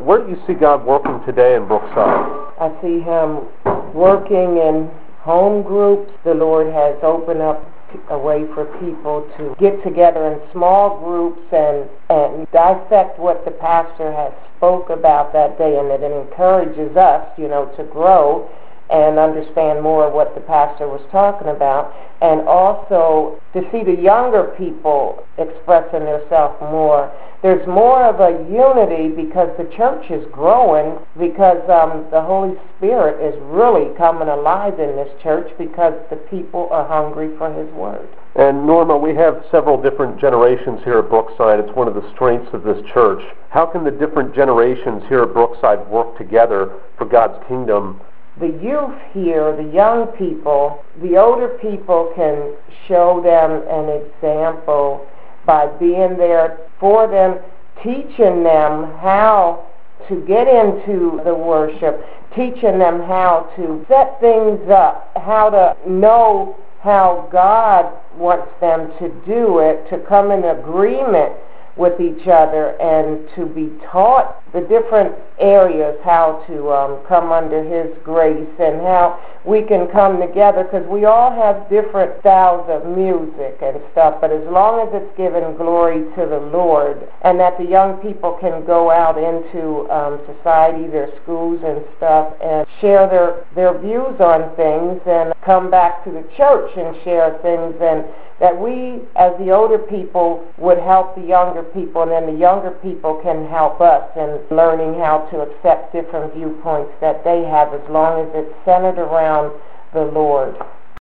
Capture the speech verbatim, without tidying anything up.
where do you see God working today in Brookside? I see Him working in home groups. The Lord has opened up a way for people to get together in small groups and, and dissect what the pastor has spoke about that day, and it encourages us, you know, to grow and understand more of what the pastor was talking about, and also to see the younger people expressing themselves more. There's more of a unity because the church is growing, because um, the Holy Spirit is really coming alive in this church because the people are hungry for His Word. And Norma, we have several different generations here at Brookside. It's one of the strengths of this church. How can the different generations here at Brookside work together for God's kingdom? The youth here, the young people, the older people can show them an example by being there for them, teaching them how to get into the worship, teaching them how to set things up, how to know how God wants them to do it, to come in agreement with each other, and to be taught the different areas, how to um, come under His grace and how we can come together, because we all have different styles of music and stuff, but as long as it's giving glory to the Lord, and that the young people can go out into um, society, their schools and stuff, and share their, their views on things, and come back to the church and share things, and that we, as the older people, would help the younger people, and then the younger people can help us in learning how to accept different viewpoints that they have, as long as it's centered around the Lord.